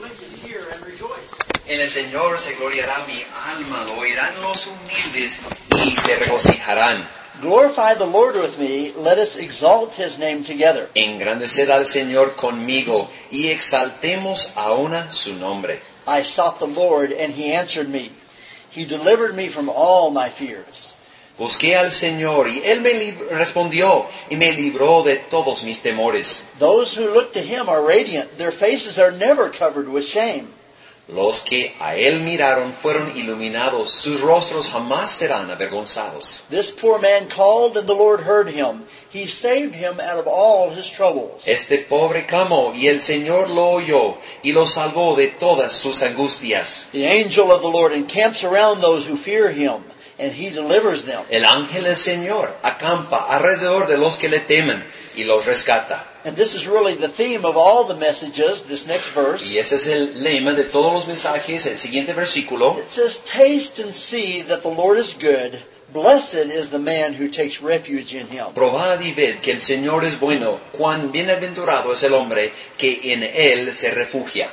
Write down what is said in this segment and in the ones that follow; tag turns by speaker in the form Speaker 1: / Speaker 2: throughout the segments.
Speaker 1: afflicted hear and rejoice.
Speaker 2: En el Señor se gloriará mi alma, lo oirán los humildes y se regocijarán.
Speaker 1: Glorify the Lord with me, let us exalt His name together.
Speaker 2: Engrandeced al Señor conmigo y exaltemos aún su nombre.
Speaker 1: I sought the Lord, and He answered me. He delivered me from all my fears.
Speaker 2: Busqué al Señor y Él me respondió y me libró de todos mis temores.
Speaker 1: Those who look to Him are radiant. Their faces are never covered with shame.
Speaker 2: Los que a Él miraron fueron iluminados, sus rostros jamás serán avergonzados.
Speaker 1: This poor man called, and the Lord heard him. He saved him out of all his troubles.
Speaker 2: Este pobre clamó y el Señor lo oyó y lo salvó de todas sus angustias.
Speaker 1: The angel of the Lord encamps around those who fear Him, and He delivers them.
Speaker 2: El ángel del Señor acampa alrededor de los que le temen y los rescata.
Speaker 1: And this is really the theme of all the messages, this next verse.
Speaker 2: Y ese es el lema de todos los mensajes, el siguiente versículo.
Speaker 1: It says, taste and see that the Lord is good. Blessed is the man who takes refuge in Him.
Speaker 2: Probad y ved que el Señor es bueno, cuán bienaventurado es el hombre que en Él se refugia.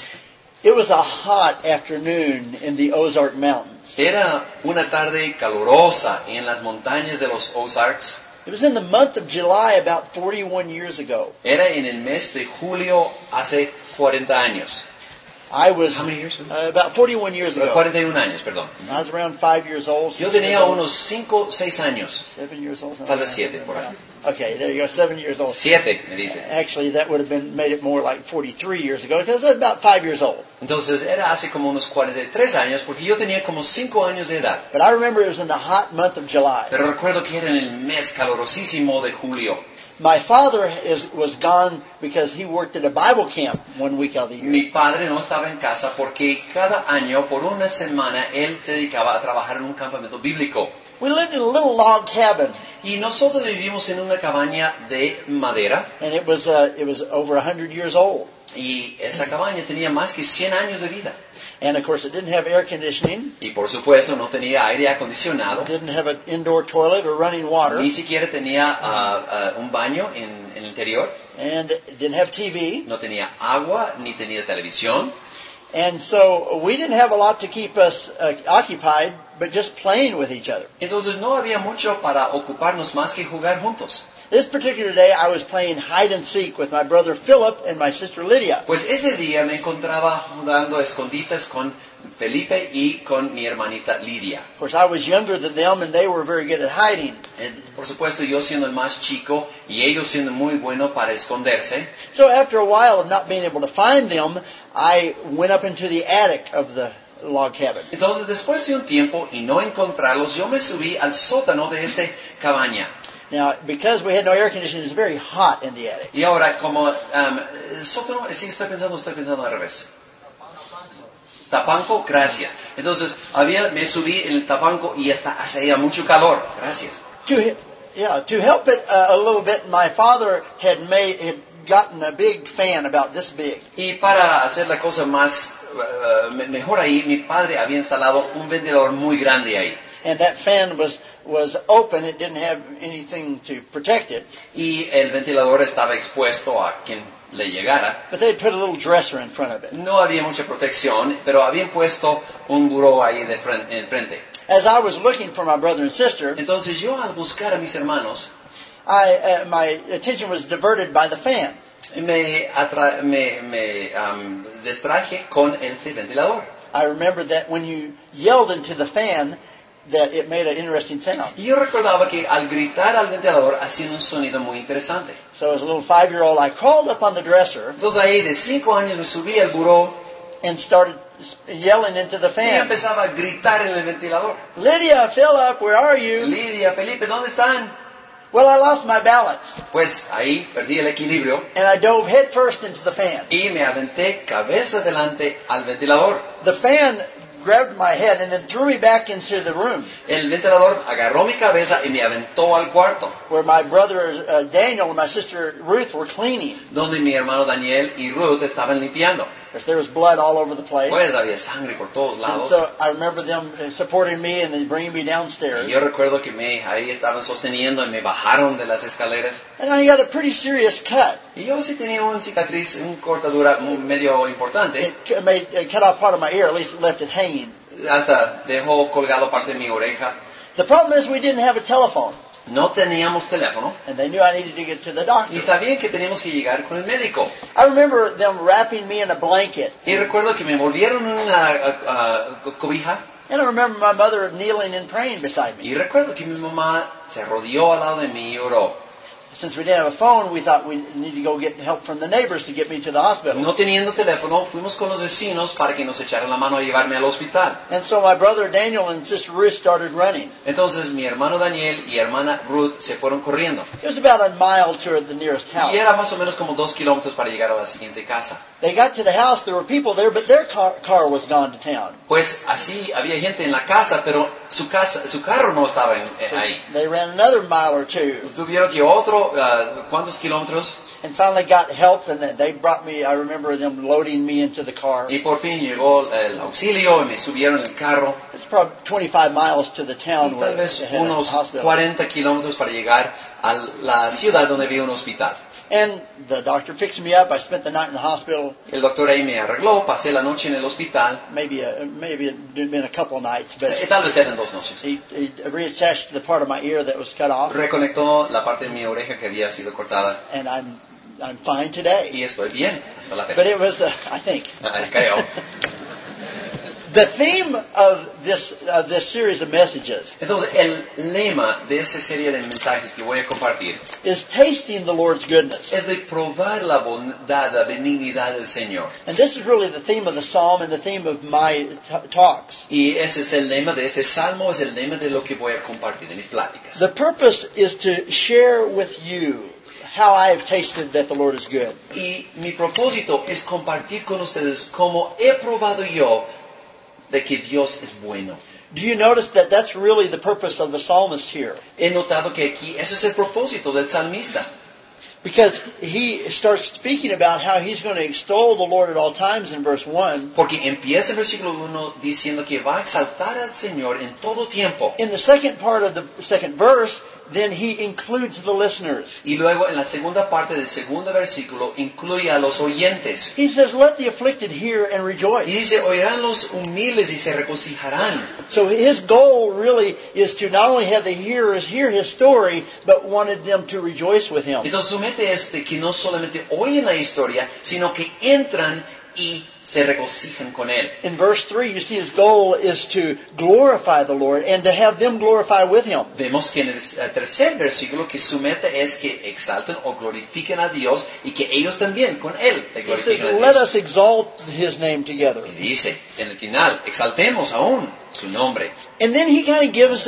Speaker 1: It was a hot afternoon in the Ozark Mountains.
Speaker 2: Era una tarde calurosa en las montañas de los Ozarks.
Speaker 1: It was in the month of July about 41 years ago.
Speaker 2: Era en el mes de julio hace 40 años.
Speaker 1: I was
Speaker 2: How many years?
Speaker 1: about 41 years ago.
Speaker 2: 41 años, perdón.
Speaker 1: I was around 5 years old.
Speaker 2: Yo tenía unos 5, 6 años.
Speaker 1: 7 years old.
Speaker 2: Tal vez 7 por ahí.
Speaker 1: Okay, there you go, 7 years old.
Speaker 2: 7, me dice.
Speaker 1: Actually, that would have made it more like 43 years ago, because I was about 5 years old.
Speaker 2: Entonces era hace como unos 43 años, porque yo tenía como 5 años de edad.
Speaker 1: But I remember it was in the hot month of July.
Speaker 2: Pero recuerdo que era en el mes calurosísimo de julio.
Speaker 1: My father was gone because he worked at a Bible camp 1 week out of the year.
Speaker 2: Mi padre no estaba en casa porque cada año, por una semana, él se dedicaba a trabajar en un campamento bíblico.
Speaker 1: We lived in a little log cabin,
Speaker 2: Y nosotros vivimos en una cabaña de madera.
Speaker 1: and it was over 100 years old.
Speaker 2: Y esa cabaña tenía más que 100 años de vida.
Speaker 1: And of course, it didn't have air conditioning,
Speaker 2: Y por supuesto no tenía aire acondicionado.
Speaker 1: didn't have an indoor toilet or running water,
Speaker 2: Ni siquiera tenía un baño en el interior.
Speaker 1: and it didn't have TV.
Speaker 2: No tenía agua, ni tenía televisión.
Speaker 1: And so we didn't have a lot to keep us occupied, but just playing with each other.
Speaker 2: Entonces no había mucho para ocuparnos más que jugar juntos.
Speaker 1: This particular day, I was playing hide and seek with my brother Philip and my sister Lydia.
Speaker 2: Pues ese día me encontraba jugando esconditas con Felipe y con mi hermanita Lidia.
Speaker 1: Of course, I was younger than them, and they were very good at hiding.
Speaker 2: Por supuesto, yo siendo el más chico y ellos siendo muy buenos para esconderse.
Speaker 1: So after a while of not being able to find them, I went up into the attic of the log cabin.
Speaker 2: Entonces, después de un tiempo y no encontrarlos, yo me subí al sótano de esta cabaña.
Speaker 1: Now, because we had no air conditioning, it was very hot in the attic.
Speaker 2: Y ahora, como el sótano, sí, estoy pensando al revés. Tapanco, gracias. Entonces, me subí en el tapanco y hacía mucho calor. Gracias.
Speaker 1: To help it a little bit, my father had gotten a big fan about this big.
Speaker 2: Y para hacer la cosa más mejor ahí, mi padre había instalado un ventilador muy grande ahí.
Speaker 1: And that fan was open. It didn't have anything to protect it.
Speaker 2: Y el ventilador estaba expuesto a quien le llegara.
Speaker 1: But they put a little dresser in front of it.
Speaker 2: No había mucha protección, pero habían puesto un buró ahí enfrente.
Speaker 1: As I was looking for my brother and sister,
Speaker 2: Entonces yo al buscar a mis hermanos,
Speaker 1: my attention was diverted by the fan.
Speaker 2: me distraje con ese ventilador.
Speaker 1: I remember that when you yelled into the fan, that it made an interesting sound.
Speaker 2: Y yo recordaba que al gritar al ventilador hacía un sonido muy interesante.
Speaker 1: So as a little 5-year-old, I crawled up on the dresser
Speaker 2: Entonces ahí de 5 años me subí al buró
Speaker 1: and started yelling into the
Speaker 2: y
Speaker 1: fan.
Speaker 2: empezaba a gritar en el ventilador.
Speaker 1: Lydia, Philip, where are you?
Speaker 2: Lidia, Felipe, ¿dónde están?
Speaker 1: Well, I lost my balance,
Speaker 2: Pues ahí perdí el equilibrio
Speaker 1: and I dove headfirst into the fan.
Speaker 2: y me aventé cabeza adelante al ventilador.
Speaker 1: The fan grabbed my head and then threw me back into the room
Speaker 2: El ventilador agarró mi cabeza y me aventó al cuarto,
Speaker 1: where my brother Daniel and my sister Ruth were cleaning.
Speaker 2: donde mi hermano Daniel y Ruth estaban limpiando.
Speaker 1: Because there was blood all over the place.
Speaker 2: Pues había sangre por todos
Speaker 1: And
Speaker 2: lados.
Speaker 1: so I remember them supporting me and then bringing me
Speaker 2: Y
Speaker 1: downstairs.
Speaker 2: yo recuerdo que ahí estaban sosteniendo y me bajaron de las escaleras.
Speaker 1: And I got a pretty serious cut.
Speaker 2: Y yo sí tenía una cicatriz, una cortadura medio importante.
Speaker 1: It cut off part of my ear, at least left it hanging.
Speaker 2: Hasta dejó colgado parte de mi oreja.
Speaker 1: The problem is we didn't have a telephone.
Speaker 2: No teníamos teléfono.
Speaker 1: And they knew I needed to get to the doctor.
Speaker 2: Y sabían que teníamos que llegar con el médico.
Speaker 1: I remember them wrapping me in a blanket.
Speaker 2: Y recuerdo que me envolvieron en una cobija.
Speaker 1: And I remember my mother kneeling and praying beside me.
Speaker 2: Y recuerdo que mi mamá se arrodilló al lado de mí y oró.
Speaker 1: Since we didn't have a phone, we thought we needed to go get help from the neighbors to get me to the hospital.
Speaker 2: No teniendo teléfono, fuimos con los vecinos para que nos echaran la mano a llevarme al hospital.
Speaker 1: And so my brother Daniel and sister Ruth started running.
Speaker 2: Entonces mi hermano Daniel y hermana Ruth se fueron corriendo.
Speaker 1: It was about a mile to the nearest house.
Speaker 2: Y era más o menos como 2 kilómetros para llegar a la siguiente casa.
Speaker 1: They got to the house, there were people there, but their car was gone to town.
Speaker 2: Pues así había gente en la casa, pero su carro no estaba
Speaker 1: So
Speaker 2: ahí.
Speaker 1: they ran another mile or two
Speaker 2: Tuvieron que otro, ¿cuántos kilómetros?
Speaker 1: and finally got help, and they brought me, I remember them loading me into the car.
Speaker 2: Y por fin llegó el auxilio y me subieron en el carro.
Speaker 1: It's probably 25 miles to the
Speaker 2: Y
Speaker 1: town where
Speaker 2: tal vez
Speaker 1: they had a
Speaker 2: unos
Speaker 1: hospital.
Speaker 2: 40 kilómetros para llegar a la ciudad donde había un hospital.
Speaker 1: And the doctor fixed me up. I spent the night in the hospital.
Speaker 2: El doctor ahí me arregló, pasé la noche en el hospital.
Speaker 1: Maybe it'd been a couple of nights, but
Speaker 2: Tal vez eran 2 noches.
Speaker 1: he reattached the part of my ear that was cut off,
Speaker 2: Reconectó la parte de mi oreja que había sido cortada.
Speaker 1: and I'm fine today.
Speaker 2: Y estoy bien hasta la
Speaker 1: But
Speaker 2: fecha.
Speaker 1: it was, I think,
Speaker 2: Creo.
Speaker 1: the theme of this series of messages
Speaker 2: Entonces, el lema de esta serie de mensajes que voy a compartir
Speaker 1: is tasting the Lord's goodness.
Speaker 2: es de probar la bondad, la benignidad del Señor.
Speaker 1: And this is really the theme of the psalm and the theme of my talks.
Speaker 2: Y ese es el lema de este salmo, es el lema de lo que voy a compartir en mis pláticas.
Speaker 1: The purpose is to share with you how I have tasted that the Lord is good.
Speaker 2: Y mi propósito es compartir con ustedes cómo he probado yo de que Dios es bueno.
Speaker 1: Do you notice that that's really the purpose of the psalmist here?
Speaker 2: He notado que aquí ese es el propósito del salmista.
Speaker 1: Because he starts speaking about how he's going to extol the Lord at all times in verse 1.
Speaker 2: Porque empieza el versículo 1 diciendo que va a exaltar al Señor en todo tiempo.
Speaker 1: In the second part of the second verse, then he includes the listeners.
Speaker 2: Y luego en la segunda parte del segundo versículo incluye a los oyentes.
Speaker 1: He says, let the afflicted hear and
Speaker 2: Y
Speaker 1: rejoice.
Speaker 2: dice, oirán los humildes y se regocijarán.
Speaker 1: So his goal really is to not only have the hearers hear his story, but wanted them to rejoice with him.
Speaker 2: Entonces su mente es de que no solamente oyen la historia, sino que entran y se regocijan con él.
Speaker 1: In verse 3, you see his goal is to glorify the Lord and to have them glorify with him.
Speaker 2: Vemos que en el tercer versículo que su meta es que exalten o glorifiquen a Dios y que ellos también con él le
Speaker 1: He says,
Speaker 2: glorifiquen a
Speaker 1: let
Speaker 2: Dios.
Speaker 1: us exalt his name together.
Speaker 2: Y dice en el final, exaltemos aún su nombre.
Speaker 1: And then he kind of gives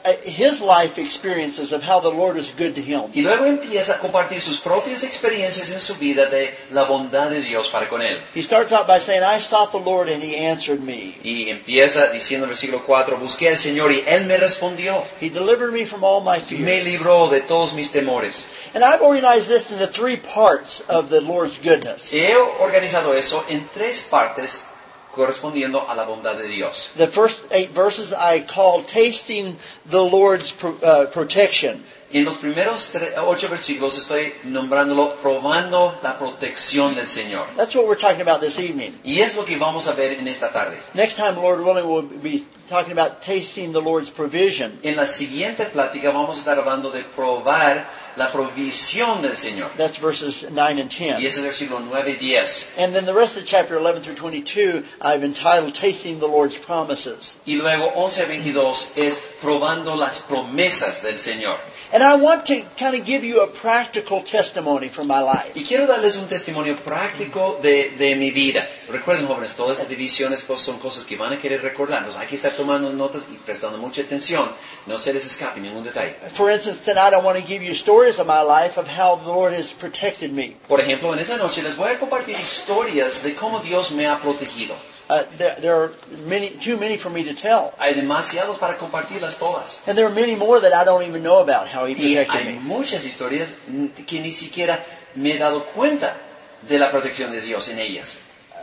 Speaker 1: his life experiences of how the Lord is good to him.
Speaker 2: Y luego empieza a compartir sus propias experiencias en su vida de la bondad de Dios para con él.
Speaker 1: He starts out by saying, I sought the Lord and he answered me.
Speaker 2: Y empieza diciendo en el versículo 4, busqué al Señor y Él me respondió.
Speaker 1: He delivered me from all my
Speaker 2: Me
Speaker 1: fears.
Speaker 2: libró de todos mis temores.
Speaker 1: And I've organized this into 3 parts of the Lord's goodness.
Speaker 2: He organizado eso en 3 partes correspondiendo a la bondad de Dios.
Speaker 1: The first 8 verses I call tasting the Lord's protection.
Speaker 2: Y en los primeros 8 versículos estoy nombrándolo probando la protección del Señor.
Speaker 1: That's what we're talking about this evening.
Speaker 2: Y es lo que vamos a ver en esta tarde.
Speaker 1: Next time, Lord willing, we'll be talking about tasting the Lord's provision.
Speaker 2: En la siguiente plática vamos a estar hablando de probar la provisión del Señor.
Speaker 1: That's verses 9 and 10.
Speaker 2: Y ese es el versículo 9 y 10.
Speaker 1: And then the rest of chapter 11 through 22, I've entitled Tasting the Lord's Promises.
Speaker 2: Y luego 11 a 22 es probando las promesas del Señor.
Speaker 1: And I want to kind of give you a practical testimony from my life.
Speaker 2: Y quiero darles un testimonio práctico de mi vida. Recuerden, jóvenes, todas estas divisiones son cosas que van a querer recordar. Entonces hay que estar tomando notas y prestando mucha atención. No se les escape ningún detalle.
Speaker 1: For instance, tonight I want to give you stories of my life of how the Lord has protected me.
Speaker 2: Por ejemplo, en esa noche les voy a compartir historias de cómo Dios me ha protegido.
Speaker 1: There are too many for me to tell.
Speaker 2: Hay demasiados para compartirlas todas.
Speaker 1: And there are many more that I don't even know about how He
Speaker 2: Y
Speaker 1: protected
Speaker 2: hay
Speaker 1: me.
Speaker 2: muchas historias que ni siquiera me he dado cuenta de la protección de Dios en ellas.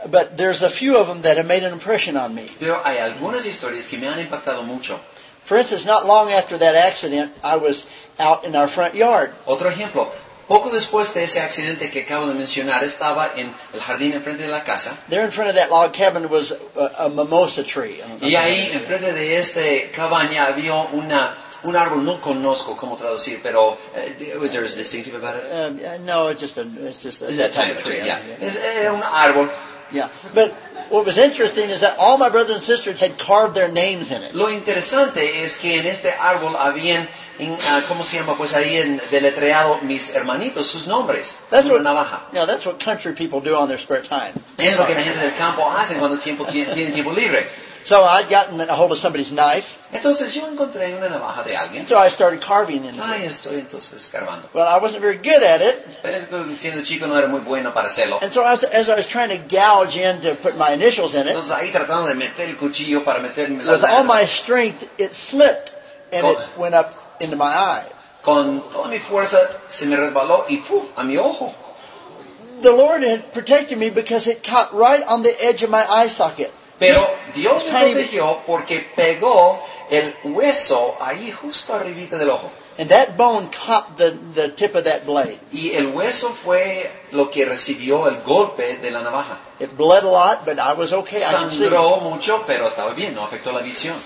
Speaker 1: But there's a few of them that have made an impression on me.
Speaker 2: Pero hay algunas historias que me han impactado mucho.
Speaker 1: For instance, not long after that accident, I was out in our front yard.
Speaker 2: Otro ejemplo, poco después de ese accidente que acabo de mencionar, estaba en el jardín enfrente de la casa.
Speaker 1: There in front of that log cabin was a mimosa tree.
Speaker 2: Y ahí, enfrente de esta cabaña, había un árbol, no conozco cómo traducir, pero was there a distinctive about it?
Speaker 1: No, it's just that type of tree.
Speaker 2: Yeah. Era un árbol.
Speaker 1: Yeah. But what was interesting is that all my brothers and sisters had carved their names in it.
Speaker 2: Lo interesante es que en este árbol habían, ¿cómo se llama? Pues ahí deletreado mis hermanitos, sus nombres.
Speaker 1: That's
Speaker 2: Una
Speaker 1: what,
Speaker 2: navaja.
Speaker 1: yeah, that's what country people do on their spare time.
Speaker 2: Es lo que la gente del campo hacen cuando tienen tiempo libre.
Speaker 1: So I'd gotten a hold of somebody's knife,
Speaker 2: Entonces yo encontré una navaja de alguien.
Speaker 1: so I started carving in it.
Speaker 2: Ahí estoy entonces escarbando.
Speaker 1: Well, I wasn't very good at it,
Speaker 2: Pero siendo chico no era muy bueno para hacerlo.
Speaker 1: and so as I was trying to gouge in to put my initials in it,
Speaker 2: Entonces ahí tratando de meter el cuchillo para meterme la
Speaker 1: with all
Speaker 2: lágrima.
Speaker 1: my strength, it slipped, and it went up into my eye.
Speaker 2: Con toda mi fuerza se me resbaló y ¡puf! A mi ojo.
Speaker 1: The Lord had protected me because it caught right on the edge of my eye socket.
Speaker 2: Pero Dios me
Speaker 1: Tiny bit.
Speaker 2: protegió porque pegó el hueso ahí justo arribita del ojo.
Speaker 1: And that bone caught the tip of that blade.
Speaker 2: Y el hueso fue lo que recibió el golpe de la navaja.
Speaker 1: It bled a lot, but I was okay. I could see.
Speaker 2: Sangró mucho, pero estaba bien, no afectó la visión.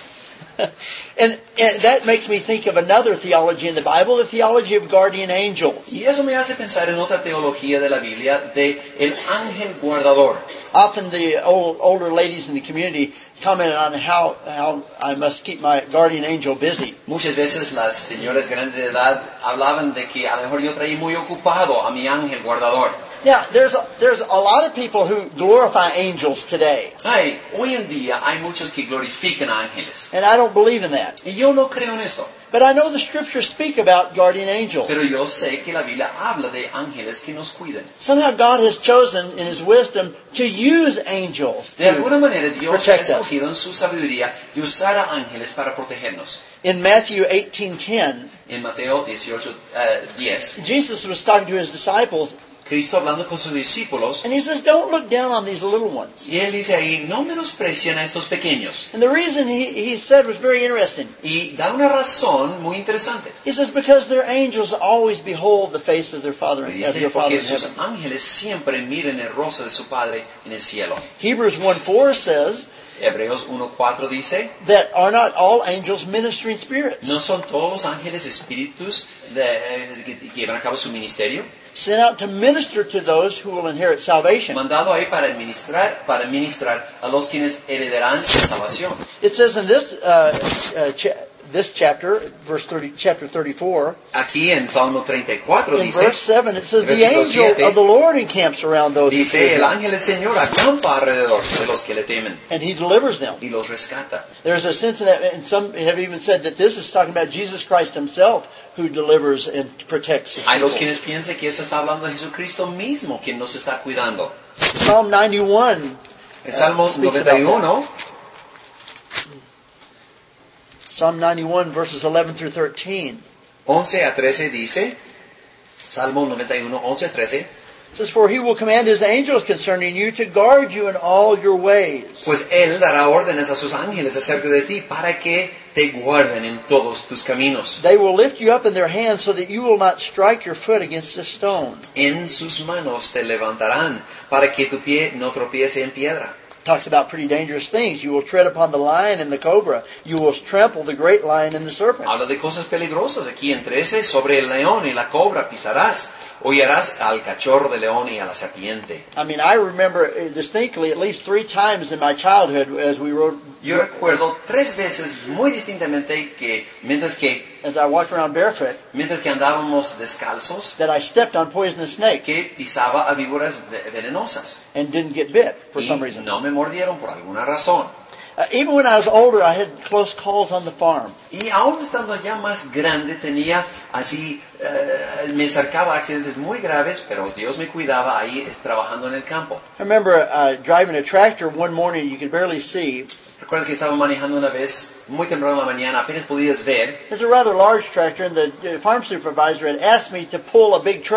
Speaker 1: And that makes me think of another theology in the Bible, the theology of guardian angels.
Speaker 2: Y eso me hace pensar en otra teología de la Biblia, de el ángel guardador.
Speaker 1: Often the older ladies in the community commented on how I must keep my guardian angel busy.
Speaker 2: Muchas veces las señoras grandes de edad hablaban de que a lo mejor yo traía muy ocupado a mi ángel guardador.
Speaker 1: Yeah, there's a lot of people who glorify angels today,
Speaker 2: Ay, hoy en día hay muchos que glorifican a ángeles.
Speaker 1: and I don't believe in that.
Speaker 2: Y yo no creo en esto.
Speaker 1: But I know the scriptures speak about guardian angels.
Speaker 2: Pero yo sé que la Biblia habla de ángeles que nos cuidan.
Speaker 1: Somehow God has chosen in His wisdom to use angels
Speaker 2: De alguna manera Dios ha
Speaker 1: protect us.
Speaker 2: escogido en su sabiduría de usar a ángeles para protegernos.
Speaker 1: In Matthew 18:10,
Speaker 2: En Mateo 18:10,
Speaker 1: Jesus was talking to His disciples,
Speaker 2: Cristo hablando con sus discípulos,
Speaker 1: and He says, "Don't look down on these little ones."
Speaker 2: y Él dice ahí, no menosprecien a estos pequeños.
Speaker 1: And the reason he said was very interesting.
Speaker 2: Y da una razón muy interesante.
Speaker 1: He says, because their angels always behold the face of their Father,
Speaker 2: Y
Speaker 1: of
Speaker 2: dice,
Speaker 1: their Father
Speaker 2: porque
Speaker 1: in
Speaker 2: sus
Speaker 1: heaven.
Speaker 2: ángeles siempre miran el rostro de su Padre en el cielo.
Speaker 1: Hebrews 1:4 says
Speaker 2: Hebreos 1:4 dice,
Speaker 1: that are not all angels ministering spirits,
Speaker 2: ¿no son todos los ángeles espíritus que llevan a cabo su ministerio?
Speaker 1: sent out to minister to those who will inherit salvation.
Speaker 2: Mandado ahí para ministrar a los quienes heredarán la salvación.
Speaker 1: It says in this chapter, chapter 34,
Speaker 2: Aquí en Salmo 34
Speaker 1: in
Speaker 2: dice,
Speaker 1: verse 7, it says, "The
Speaker 2: versículo
Speaker 1: angel
Speaker 2: 7,
Speaker 1: of the Lord encamps around those who
Speaker 2: dice,
Speaker 1: fear
Speaker 2: el
Speaker 1: Him,
Speaker 2: ángel del Señor acampa alrededor de los que le temen
Speaker 1: and He delivers them."
Speaker 2: y los rescata.
Speaker 1: There's a sense in that, and some have even said that this is talking about Jesus Christ Himself, who delivers and protects His
Speaker 2: Hay los
Speaker 1: people.
Speaker 2: quienes piensan que eso está hablando de Jesucristo mismo, quien nos está cuidando.
Speaker 1: Psalm 91
Speaker 2: En Salmo
Speaker 1: speaks about that.
Speaker 2: 91,
Speaker 1: Psalm 91 verses 11 through 13.
Speaker 2: 11 a 13 dice, Salmo 91, 11 a 13,
Speaker 1: It says, "For He will command His angels concerning you to guard you in all your ways.
Speaker 2: pues Él dará órdenes a sus ángeles acerca de ti para que te guarden en todos tus caminos.
Speaker 1: They will lift you up in their hands so that you will not strike your foot against a stone."
Speaker 2: En sus manos te levantarán para que tu pie no tropiece en piedra.
Speaker 1: Talks about pretty dangerous things. You will tread upon the lion and the cobra. You will trample the great lion and the serpent.
Speaker 2: Habla de cosas peligrosas aquí en 13, sobre el león y la cobra pisarás, hollarás al cachorro de león y a la serpiente.
Speaker 1: I mean, I remember distinctly at least 3 times in my childhood as we rode,
Speaker 2: Yo recuerdo 3 veces muy distintamente que
Speaker 1: as I walked around barefoot,
Speaker 2: mientras que andábamos descalzos,
Speaker 1: that I stepped on poisonous snakes
Speaker 2: que pisaba a víboras venenosas.
Speaker 1: and didn't get bit for
Speaker 2: Y
Speaker 1: some reason.
Speaker 2: no me mordieron por alguna razón.
Speaker 1: Even when I was older, I had close calls on the farm.
Speaker 2: Y aún estando ya más grande, tenía así, me acercaba a accidentes muy graves, pero Dios me cuidaba ahí trabajando en el campo.
Speaker 1: I remember driving a tractor one morning you could barely see.
Speaker 2: Recuerdo que estaba manejando una vez, muy temprano en la mañana, apenas podías ver.
Speaker 1: It was a rather large tractor, and the farm supervisor had asked me to pull a big truck.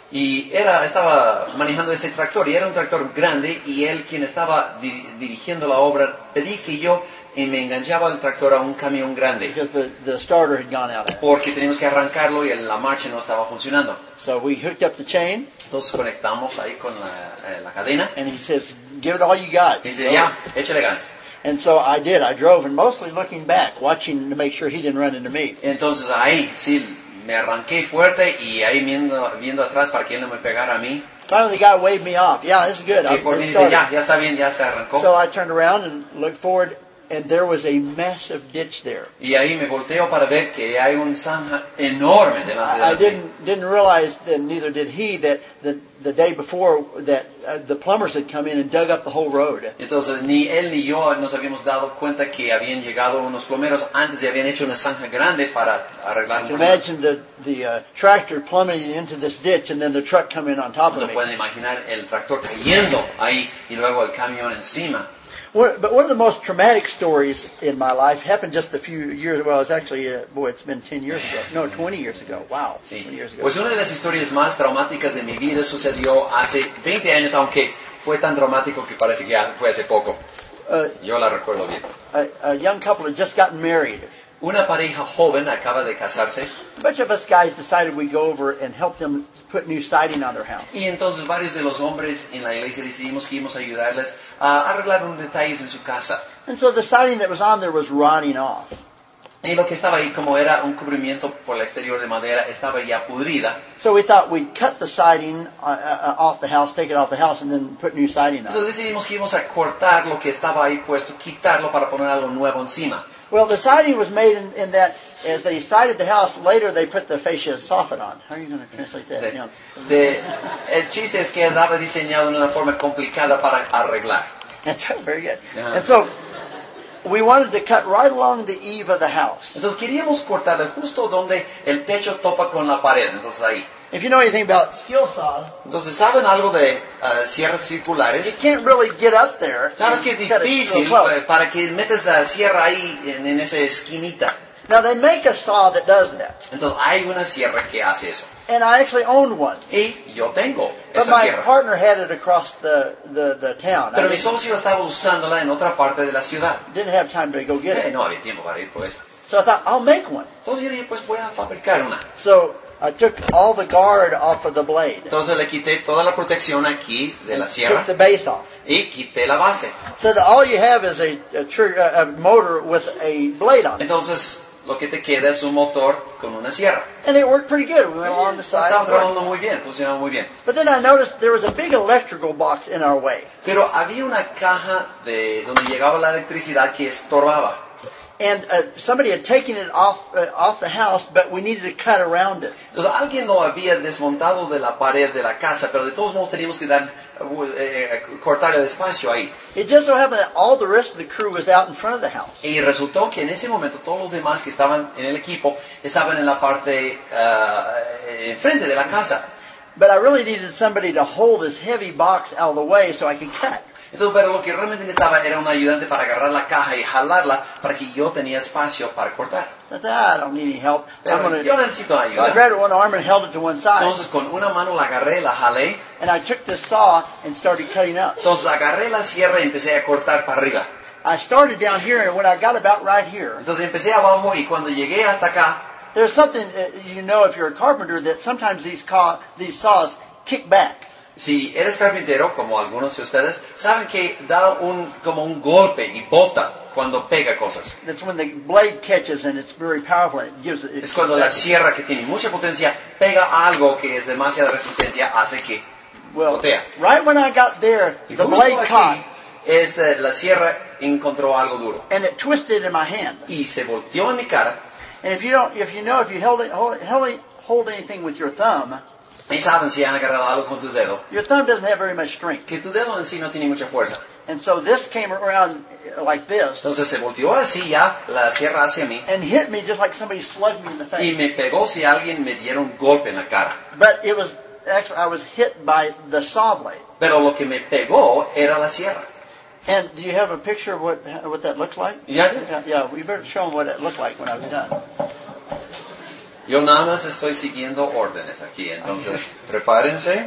Speaker 2: Y estaba manejando ese tractor y era un tractor grande y él quien estaba dirigiendo la obra pedí que yo me enganchaba el tractor a un camión grande.
Speaker 1: Because the starter had gone out.
Speaker 2: Porque teníamos que arrancarlo y la marcha no estaba funcionando.
Speaker 1: So we hooked up the chain.
Speaker 2: Entonces conectamos ahí con la cadena.
Speaker 1: And he says, give it all you got.
Speaker 2: Y dice, ya, échale ganas.
Speaker 1: And so I did. I drove and mostly looking back, watching to make sure he didn't run into me.
Speaker 2: Entonces ahí sí me arranqué fuerte y ahí viendo atrás para que él no me pegara a mí.
Speaker 1: Finally the guy waved me off. Yeah, this is good.
Speaker 2: Y por mí dice, ya está bien, ya se arrancó.
Speaker 1: So I turned around and looked forward, and there was a massive ditch there.
Speaker 2: Y ahí me volteo para ver que hay un zanja enorme delante
Speaker 1: I
Speaker 2: de mí.
Speaker 1: didn't realize, and neither did he, that the day before that the plumbers had come in and dug up the whole road.
Speaker 2: Entonces ni él ni yo nos habíamos dado cuenta que habían llegado unos plomeros antes y habían hecho una zanja grande para arreglar
Speaker 1: You
Speaker 2: un
Speaker 1: can
Speaker 2: problema.
Speaker 1: imagine the tractor plummeting into this ditch and then the truck coming on top of
Speaker 2: No
Speaker 1: me.
Speaker 2: pueden imaginar el tractor cayendo ahí y luego el camión encima.
Speaker 1: But one of the most traumatic stories in my life happened just a few years. Well, it's actually, it's been 10 years ago. No, 20 years ago. Wow,
Speaker 2: Sí.
Speaker 1: 20 years ago.
Speaker 2: Pues una de las historias más traumáticas de mi vida sucedió hace 20 años, aunque fue tan traumático que parece que ya fue hace poco. Yo la recuerdo bien.
Speaker 1: A young couple had just gotten married.
Speaker 2: Una pareja joven acaba de casarse
Speaker 1: A bunch of us guys decided we'd go over and help them put new siding on their house.
Speaker 2: y entonces varios de los hombres en la iglesia decidimos que íbamos a ayudarles a arreglar unos detalles en su casa.
Speaker 1: And so the siding that was on there was rotting off.
Speaker 2: Y lo que estaba ahí, como era un cubrimiento por el exterior de madera, estaba ya pudrida.
Speaker 1: So we thought we'd cut the siding off the house, take it off the house, and then put new siding on.
Speaker 2: Entonces decidimos que íbamos a cortar lo que estaba ahí puesto, quitarlo para poner algo nuevo encima.
Speaker 1: Well, the siding was made in that as they sided the house, later they put the fascia soffit on. How are you going to translate that?
Speaker 2: De-
Speaker 1: Yeah.
Speaker 2: el chiste es que estaba diseñado de una forma complicada para arreglar.
Speaker 1: That's very good.
Speaker 2: Yeah.
Speaker 1: And so we wanted to cut right along the eave of the house.
Speaker 2: Entonces queríamos cortarle justo donde el techo topa con la pared. Entonces ahí.
Speaker 1: If you know anything about skill saws,
Speaker 2: Entonces, ¿saben algo de sierras
Speaker 1: you
Speaker 2: circulares?
Speaker 1: can't really get up there.
Speaker 2: ¿Sabes que es
Speaker 1: and cut it
Speaker 2: difícil
Speaker 1: real close.
Speaker 2: para que metas la sierra ahí en esa esquinita?
Speaker 1: Now they make a saw that does that,
Speaker 2: Entonces hay una sierra que hace eso.
Speaker 1: and I actually owned one.
Speaker 2: Y yo tengo
Speaker 1: But
Speaker 2: esa
Speaker 1: my
Speaker 2: sierra.
Speaker 1: partner had it across the town. I
Speaker 2: Pero mi socio estaba usándola en otra parte de la ciudad.
Speaker 1: didn't have time to go get it.
Speaker 2: No había tiempo para ir por eso.
Speaker 1: So I thought, I'll make one.
Speaker 2: Entonces yo dije, pues voy a fabricar una.
Speaker 1: So I took all the guard off of the blade.
Speaker 2: Entonces le quité toda la protección aquí de la sierra
Speaker 1: Took the base off.
Speaker 2: y quité la base.
Speaker 1: So that all you have is a motor with a blade on it.
Speaker 2: Entonces lo que te queda es un motor con una sierra.
Speaker 1: And it worked pretty good. We went along the side.
Speaker 2: Estaba trabajando muy bien, funcionaba muy bien.
Speaker 1: But then I noticed there was a big electrical box in our way.
Speaker 2: Pero había una caja de donde llegaba la electricidad que estorbaba.
Speaker 1: And somebody had taken it off the house, but we needed to cut around it.
Speaker 2: Entonces alguien lo había desmontado de la pared de la casa, pero de todos modos teníamos que cortar el espacio ahí.
Speaker 1: It just so happened that all the rest of the crew was out in front of the house.
Speaker 2: Y resultó que en ese momento todos los demás que estaban en el equipo estaban en la parte enfrente de la casa.
Speaker 1: But I really needed somebody to hold this heavy box out of the way so I could cut.
Speaker 2: Entonces, pero lo que realmente necesitaba era un ayudante para agarrar la caja y jalarla para que yo tenía espacio para cortar.
Speaker 1: So I thought, I don't need any help.
Speaker 2: Pero yo necesito
Speaker 1: So I
Speaker 2: ayuda.
Speaker 1: grabbed one arm and held it to one side.
Speaker 2: Entonces con una mano la agarré, la jalé.
Speaker 1: And I took this saw and started cutting up.
Speaker 2: Entonces agarré la sierra y empecé a cortar para arriba.
Speaker 1: I started down here, and when I got about right here,
Speaker 2: Entonces empecé abajo y cuando llegué hasta acá,
Speaker 1: there's something, you know, if you're a carpenter, that sometimes these saws kick back.
Speaker 2: si eres carpintero, como algunos de ustedes, saben que da como un golpe y bota cuando pega cosas.
Speaker 1: That's when the blade catches and it's very powerful. And it gives it.
Speaker 2: Es cuando la sierra, que tiene mucha potencia, pega algo que es demasiada resistencia, hace que botea.
Speaker 1: Right when I got there,
Speaker 2: Y
Speaker 1: the
Speaker 2: justo
Speaker 1: blade
Speaker 2: aquí,
Speaker 1: caught
Speaker 2: la sierra encontró algo duro
Speaker 1: and it twisted in my hand.
Speaker 2: y se volteó en mi cara.
Speaker 1: And if you hold anything with your thumb,
Speaker 2: Y saben, si han agarrado algo con tu dedo,
Speaker 1: your thumb doesn't have very much strength.
Speaker 2: que tu dedo en sí no tiene mucha fuerza.
Speaker 1: And so this came around like this
Speaker 2: Entonces se volteó así ya la sierra hacia mí
Speaker 1: and hit me just like somebody slugged me in the
Speaker 2: y
Speaker 1: face.
Speaker 2: me pegó si alguien me diera un golpe en la cara.
Speaker 1: But it was actually I was hit by the saw blade.
Speaker 2: Pero lo que me pegó era la sierra.
Speaker 1: And do you have a picture of what that looks like?
Speaker 2: Yeah.
Speaker 1: Yeah, we better show them what it looked like when I was done.
Speaker 2: Yo nada más estoy siguiendo órdenes aquí, entonces prepárense.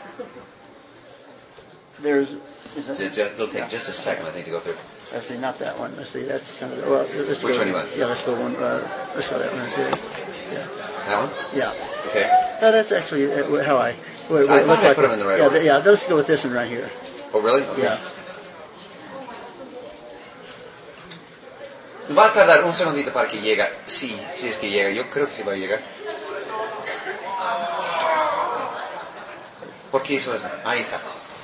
Speaker 2: It'll take just a second, I think, to go through.
Speaker 1: Let's see, not that one. Let's see, that's kind of, well, let's
Speaker 2: Which
Speaker 1: go.
Speaker 2: one you want?
Speaker 1: Yeah, let's go one, let's go that one too. Yeah.
Speaker 2: That one?
Speaker 1: Yeah.
Speaker 2: Okay.
Speaker 1: No, that's actually how I
Speaker 2: thought I put them in the right order.
Speaker 1: Yeah, let's go with this one right here.
Speaker 2: Oh, really? Okay.
Speaker 1: Yeah.
Speaker 2: Va a tardar un segundito para que llegue. Sí, sí es que llega. Yo creo que sí va a llegar. ¿Por qué hizo eso? Ahí está.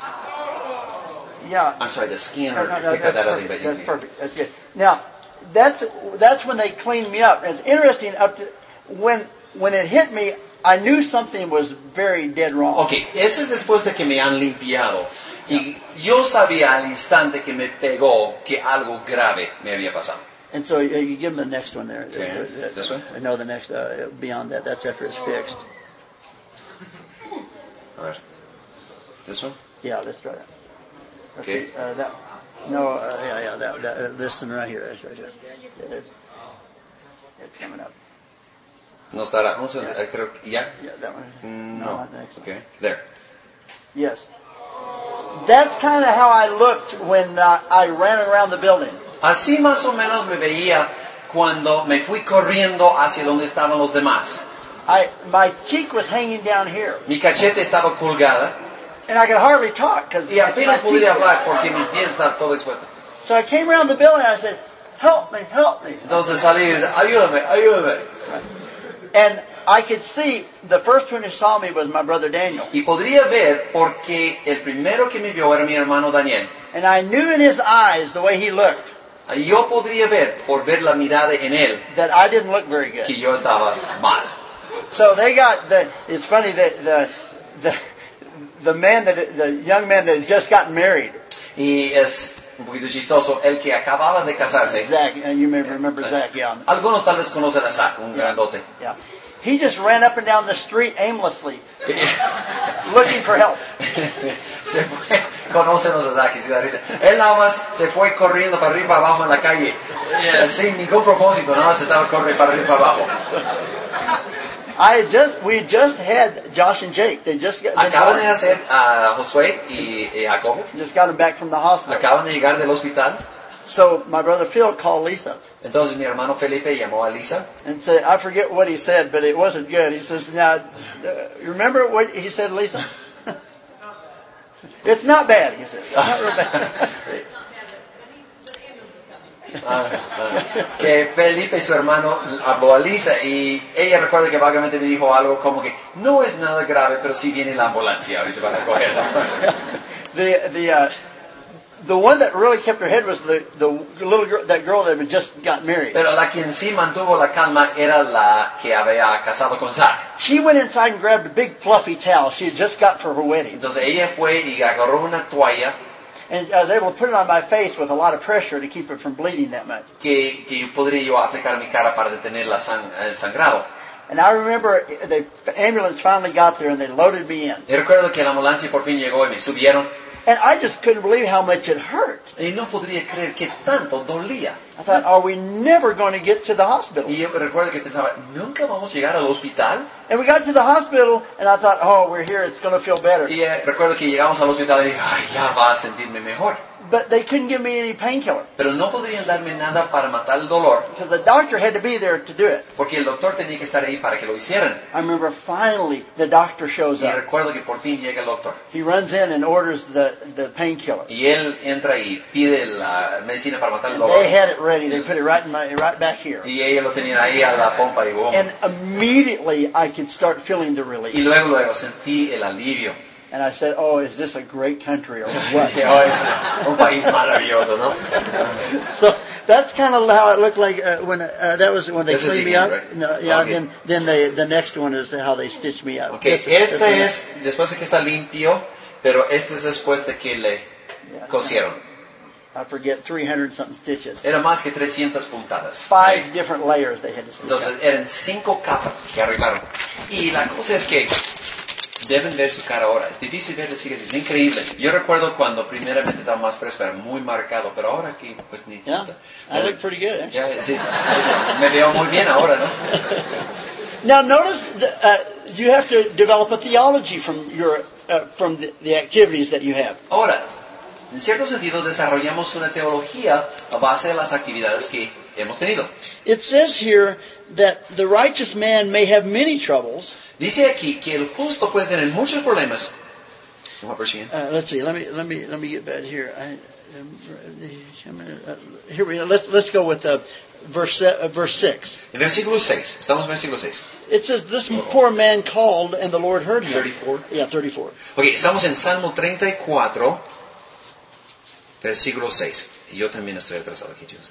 Speaker 1: Yeah.
Speaker 2: I'm sorry, the scanner
Speaker 1: No,
Speaker 2: picked up that other
Speaker 1: perfect.
Speaker 2: thing, but
Speaker 1: That's perfect. That's good. Now, that's when they cleaned me up. It's interesting. When it hit me, I knew something was very dead wrong.
Speaker 2: Ok, eso es después de que me han limpiado. Y yo sabía al instante que me pegó que algo grave me había pasado.
Speaker 1: And so you give them the next one there.
Speaker 2: Okay. This one?
Speaker 1: No, the next beyond that. That's after it's fixed.
Speaker 2: A ver. This one?
Speaker 1: Yeah, let's try that.
Speaker 2: Okay.
Speaker 1: This one right here. That's right here. Yeah, it's coming up.
Speaker 2: No estará. Vamos a ver, creo que ya.
Speaker 1: Yeah, that one.
Speaker 2: No.
Speaker 1: Not the next one.
Speaker 2: Okay. There.
Speaker 1: Yes. That's kind of how I looked when I ran around the building.
Speaker 2: Así más o menos me veía cuando me fui corriendo hacia donde estaban los demás.
Speaker 1: My cheek was hanging down here,
Speaker 2: Mi cachete estaba colgada
Speaker 1: and I could hardly talk because
Speaker 2: y apenas podía hablar porque mi piel estaba todo expuesta.
Speaker 1: So I came around the building and I said, "Help me, help me!"
Speaker 2: Entonces salí y dije, ayúdame, ayúdame.
Speaker 1: And I could see the first one who saw me was my brother Daniel,
Speaker 2: Y podría ver porque el primero que me vio era mi hermano Daniel.
Speaker 1: and I knew in his eyes the way he looked
Speaker 2: Yo podría ver, por ver la mirada en él,
Speaker 1: that I didn't look very
Speaker 2: que
Speaker 1: good.
Speaker 2: yo estaba mal.
Speaker 1: So they got it's funny that the young man that had just gotten married.
Speaker 2: Y es un poquito chistoso, el que acababa de casarse.
Speaker 1: Zach, you may remember Zach, yeah.
Speaker 2: Algunos tal vez conocen a Zach, un grandote.
Speaker 1: Yeah. He just ran up and down the street aimlessly, looking for help.
Speaker 2: Se fue, conócenos a Zach, y se da risa. Él nada más se fue corriendo para arriba y para abajo en la calle, sin ningún propósito, nada más estaba corriendo para arriba y para abajo.
Speaker 1: We just had Josh and Jake. They just got
Speaker 2: Acaban de hacer a Josué y Jacobo.
Speaker 1: just got them back from the hospital.
Speaker 2: Acaban de llegar del hospital.
Speaker 1: So my brother Phil called Lisa
Speaker 2: Entonces mi hermano Felipe llamó a Lisa.
Speaker 1: and said, I forget what he said, but it wasn't good. He says, "Now, remember what he said, Lisa? It's not bad." He says, "Not real bad."
Speaker 2: Que Felipe y su hermano habló a Lisa y ella recuerda que vagamente le dijo algo como que no es nada grave, pero sí viene la ambulancia, ahorita van a cogerla.
Speaker 1: The one that really kept her head was the little girl, that girl that had just got married.
Speaker 2: Pero la quien sí mantuvo la calma era la que había casado con Zach.
Speaker 1: She went inside and grabbed a big fluffy towel she had just got for her wedding.
Speaker 2: Entonces ella fue y agarró una toalla
Speaker 1: And I was able to put it on my face with a lot of pressure to keep it from bleeding that much.
Speaker 2: que podría yo aplicar a mi cara para detener el sangrado.
Speaker 1: And I remember the ambulance finally got there and they loaded me in.
Speaker 2: Y recuerdo que la ambulancia por fin llegó y me subieron
Speaker 1: And I just couldn't believe how much it hurt.
Speaker 2: y no podría creer que tanto dolía.
Speaker 1: I thought, are we never going to get to the hospital?
Speaker 2: Y yo recuerdo que pensaba, ¿nunca vamos a llegar al hospital?
Speaker 1: And we got to the hospital and I thought, oh, we're here, it's going to feel better.
Speaker 2: Y recuerdo que llegamos al hospital y dije, ay, ya va a sentirme mejor.
Speaker 1: But they couldn't give me any painkiller
Speaker 2: Pero no podrían darme nada para matar el dolor,
Speaker 1: because the doctor had to be there to do it.
Speaker 2: porque el doctor tenía que estar ahí para que lo hicieran.
Speaker 1: I remember finally the doctor shows
Speaker 2: Y
Speaker 1: up.
Speaker 2: recuerdo que por fin llega el doctor.
Speaker 1: He runs in and orders the painkiller.
Speaker 2: Y él entra y pide la medicina para matar el
Speaker 1: And
Speaker 2: dolor.
Speaker 1: they had it ready. They put it right back here.
Speaker 2: Y ellos lo tenían ahí a la pompa y boom.
Speaker 1: And immediately I could start feeling the
Speaker 2: Y
Speaker 1: relief.
Speaker 2: luego sentí el alivio.
Speaker 1: And I said, oh, is this a great country or what?
Speaker 2: Dije, oh, es un país maravilloso, ¿no?
Speaker 1: So that's kind of how it looked like when that was when they
Speaker 2: This is
Speaker 1: cleaned me
Speaker 2: the
Speaker 1: up.
Speaker 2: end, right?
Speaker 1: No, yeah,
Speaker 2: Okay.
Speaker 1: then the next one is how they stitched me up.
Speaker 2: Okay,
Speaker 1: This one.
Speaker 2: es después de que está limpio, pero este es después de que le cosieron.
Speaker 1: I forget 300 something stitches.
Speaker 2: Era más que 300 puntadas.
Speaker 1: 5 different layers they had to stitch
Speaker 2: Entonces
Speaker 1: up.
Speaker 2: eran 5 capas que arreglaron. Y la cosa es que deben ver su cara ahora. Es difícil verle cicatrices, es increíble. Yo recuerdo cuando primeramente estaba más fresco, era muy marcado, pero ahora aquí pues ni
Speaker 1: Yeah,
Speaker 2: tanto.
Speaker 1: I look pretty good. Actually.
Speaker 2: Ya, sí, me veo muy bien ahora, ¿no?
Speaker 1: Now notice you have to develop a theology from the activities that you have.
Speaker 2: Ahora, en cierto sentido desarrollamos una teología a base de las actividades que hemos tenido.
Speaker 1: It says here that the righteous man may have many troubles.
Speaker 2: Dice aquí que el justo puede tener muchos problemas.
Speaker 1: Let's see. Let me get back here. Here we go. Let's go with verse 6.
Speaker 2: En versículo 6. Estamos en versículo 6.
Speaker 1: It says, "This poor man called, and the Lord heard him."
Speaker 2: 34.
Speaker 1: Yeah, 34.
Speaker 2: Ok, estamos en Salmo 34, versículo 6. Y yo también estoy atrasado aquí, chicos.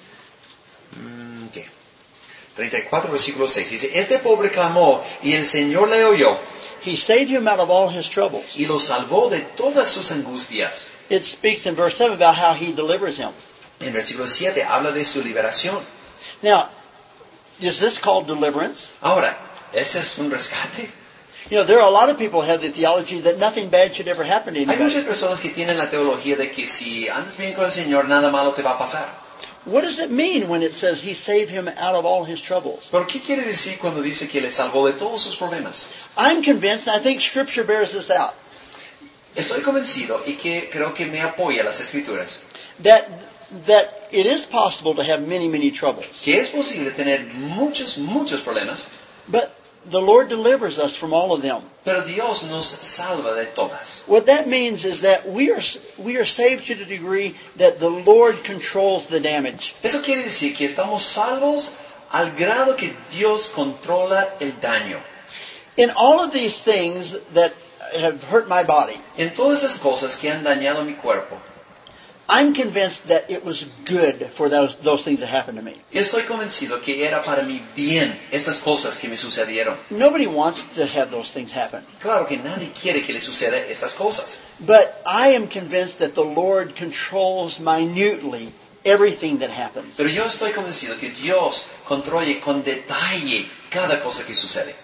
Speaker 2: ¿Qué? 34, versículo 6. Dice, este pobre clamó y el Señor le oyó
Speaker 1: He saved him out of all his troubles.
Speaker 2: y lo salvó de todas sus angustias.
Speaker 1: It speaks in verse 7 about how he delivers him.
Speaker 2: En versículo 7 habla de su liberación.
Speaker 1: Now, is this called deliverance?
Speaker 2: Ahora, ¿ese es un rescate?
Speaker 1: You know, there are a lot of people who have the theology that nothing bad should ever happen to
Speaker 2: Hay
Speaker 1: anybody.
Speaker 2: muchas personas que tienen la teología de que si andas bien con el Señor, nada malo te va a pasar.
Speaker 1: What does it mean when it says he saved him out of all his troubles?
Speaker 2: ¿Pero qué quiere decir cuando dice que le salvó de todos sus problemas?
Speaker 1: I'm convinced, and I think Scripture bears this out,
Speaker 2: Estoy convencido y que creo que me apoya las Escrituras,
Speaker 1: that it is possible to have many, many troubles.
Speaker 2: que es posible tener muchos problemas,
Speaker 1: But the Lord delivers us from all of them.
Speaker 2: pero Dios nos salva de todas.
Speaker 1: What that means is that we are saved to the degree that the Lord controls the damage.
Speaker 2: Eso quiere decir que estamos salvos al grado que Dios controla el daño.
Speaker 1: In all of these things that have hurt my body,
Speaker 2: En todas esas cosas que han dañado mi cuerpo,
Speaker 1: I'm convinced that it was good for those things that happened to me.
Speaker 2: estoy convencido que era para mi bien estas cosas que me sucedieron.
Speaker 1: Nobody wants to have those things happen.
Speaker 2: Claro que nadie quiere que le suceda estas cosas.
Speaker 1: But I am convinced that the Lord controls minutely everything that happens.
Speaker 2: Pero yo estoy convencido que Dios controla con detalle cada cosa que sucede.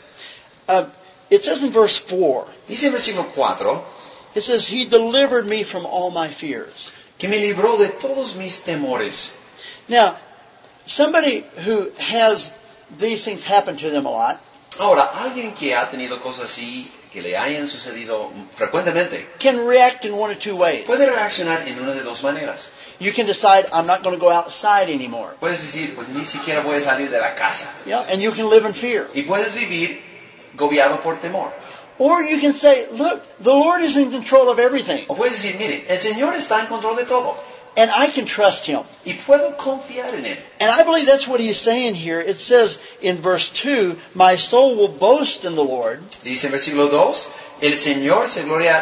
Speaker 1: It says in verse 4,
Speaker 2: Dice en versículo 4,
Speaker 1: it says, He delivered me from all my fears.
Speaker 2: que me libró de todos mis temores.
Speaker 1: Now, somebody who has these things happen to them a lot
Speaker 2: Ahora, alguien que ha tenido cosas así, que le hayan sucedido frecuentemente,
Speaker 1: can react in one of two ways.
Speaker 2: puede reaccionar en una de dos maneras.
Speaker 1: You can decide, I'm not going to go outside anymore.
Speaker 2: Puedes decir, pues ni siquiera voy a salir de la casa.
Speaker 1: Yeah, and you can live in fear.
Speaker 2: Y puedes vivir gobiado por temor.
Speaker 1: Or you can say, look, the Lord is in control of everything,
Speaker 2: O puedes decir, mire, el Señor está en control de todo.
Speaker 1: and I can trust Him.
Speaker 2: Y puedo confiar en Él.
Speaker 1: And I believe that's what He's saying here. It says in verse 2, my soul will boast in the Lord.
Speaker 2: Dice en versículo 2, en el Señor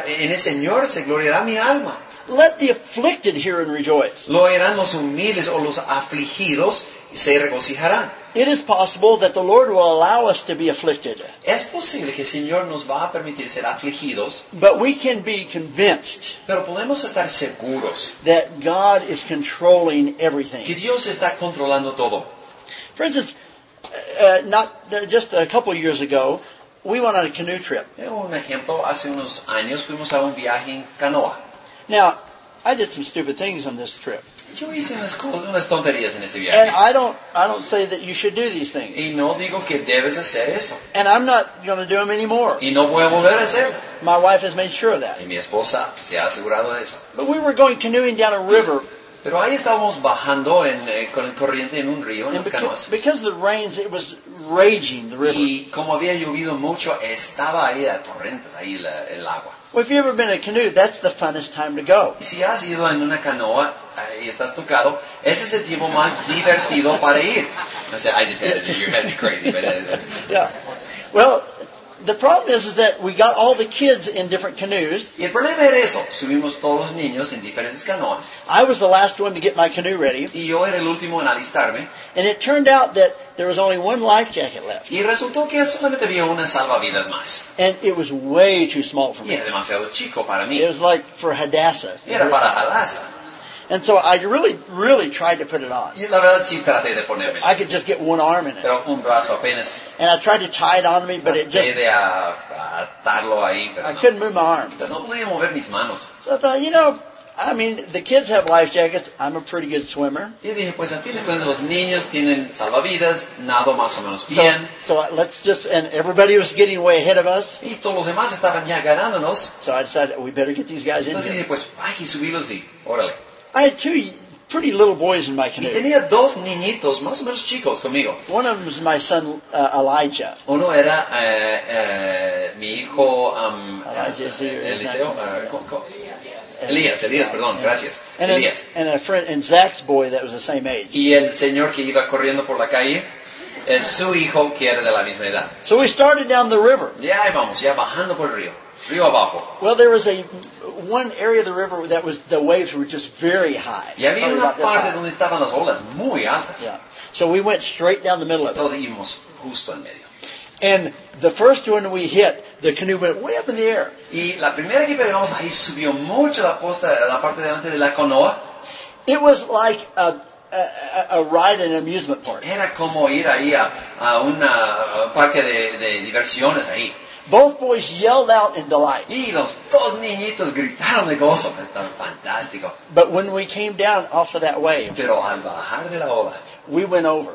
Speaker 2: se gloriará mi alma.
Speaker 1: Let the afflicted hear and rejoice.
Speaker 2: Lo oirán los humildes o los afligidos y se regocijarán.
Speaker 1: It is possible that the Lord will allow us to be afflicted,
Speaker 2: Es posible que el Señor nos va a permitir ser afligidos,
Speaker 1: but we can be convinced
Speaker 2: pero podemos estar seguros
Speaker 1: that God is controlling
Speaker 2: que
Speaker 1: everything.
Speaker 2: Dios está controlando todo.
Speaker 1: For instance, just a couple of years ago, we went on a canoe trip.
Speaker 2: Un ejemplo, hace unos años fuimos a un viaje en canoa.
Speaker 1: Now, I did some stupid things on this trip,
Speaker 2: Yo hice unas tonterías en ese
Speaker 1: and
Speaker 2: viaje.
Speaker 1: I don't say that you should do these things,
Speaker 2: Y no digo que debes hacer eso.
Speaker 1: and I'm not going to do them anymore.
Speaker 2: Y no voy a volver a hacerlas.
Speaker 1: My wife has made sure of that.
Speaker 2: Y mi esposa se ha asegurado de eso.
Speaker 1: But we were going canoeing down a river,
Speaker 2: Pero ahí estábamos bajando con el corriente en un río, en
Speaker 1: and
Speaker 2: las canoas.
Speaker 1: because of the rains, it was raging, the river.
Speaker 2: Y como había llovido mucho, estaba ahí a torrentes, ahí el agua.
Speaker 1: Well, if you've ever been in a canoe, that's the funnest time to go.
Speaker 2: Y si has ido en una canoa y estás tocado, ese es el tiempo más divertido para ir. I said, I just had to, you're heading crazy, but
Speaker 1: Yeah. Well, the problem is that we got all the kids in different canoes.
Speaker 2: Y el problema era eso, subimos todos los niños en diferentes canoas,
Speaker 1: I was the last one to get my canoe ready,
Speaker 2: y yo era el último en alistarme,
Speaker 1: and it turned out that there was only one life jacket left,
Speaker 2: y resultó que solamente había una salvavidas más.
Speaker 1: and it was way too small for
Speaker 2: Y
Speaker 1: me.
Speaker 2: era demasiado chico para mí.
Speaker 1: It was like for Hadassah.
Speaker 2: Y era para Jalasa.
Speaker 1: And so I really tried to put it on.
Speaker 2: Y la verdad sí traté de ponerme,
Speaker 1: I could just get one arm in it.
Speaker 2: pero un brazo apenas.
Speaker 1: And I tried to tie it on me, but it
Speaker 2: Traté
Speaker 1: just,
Speaker 2: de atarlo ahí, pero
Speaker 1: I
Speaker 2: no.
Speaker 1: couldn't move my arm.
Speaker 2: Pero no podía mover mis manos.
Speaker 1: So I thought, I mean, the kids have life jackets. I'm a pretty good swimmer.
Speaker 2: Y dije, pues a fin de cuentas los niños tienen salvavidas, nado más o menos
Speaker 1: So,
Speaker 2: bien.
Speaker 1: and everybody was getting way ahead of us.
Speaker 2: Y todos los demás estaban ya ganándonos.
Speaker 1: So I decided we better get these guys in
Speaker 2: Entonces
Speaker 1: here.
Speaker 2: dije, pues hay que subirlos y órale.
Speaker 1: I had two pretty little boys in my
Speaker 2: Y
Speaker 1: canoe.
Speaker 2: tenía dos niñitos más o menos chicos conmigo.
Speaker 1: One of them was my son, Elijah.
Speaker 2: Uno era mi hijo
Speaker 1: Elijah, sí,
Speaker 2: Eliseo. Elías, perdón, gracias.
Speaker 1: And
Speaker 2: Elías.
Speaker 1: a friend, and Zach's boy that was the same age.
Speaker 2: Y el señor que iba corriendo por la calle es su hijo que era de la misma edad.
Speaker 1: So we started down the river.
Speaker 2: Ya ahí vamos, ya bajando por el río abajo.
Speaker 1: Well, there was one area of the river that the waves were just very high.
Speaker 2: Y había
Speaker 1: Probably
Speaker 2: una
Speaker 1: about this
Speaker 2: parte
Speaker 1: high.
Speaker 2: donde estaban las olas muy altas.
Speaker 1: Yeah. So we went straight down the middle of it.
Speaker 2: Entonces íbamos justo en medio.
Speaker 1: And the first one we hit, the canoe went way up in the air.
Speaker 2: Y la primera que pegamos ahí subió mucho la parte delante de la canoa.
Speaker 1: It was like a ride in an amusement park.
Speaker 2: Era como ir ahí a un parque de diversiones ahí.
Speaker 1: Both boys yelled out in delight.
Speaker 2: Y los dos niñitos gritaron de gozo. Estaba fantástico.
Speaker 1: But when we came down off of that wave,
Speaker 2: Pero al bajar de la ola,
Speaker 1: we went over.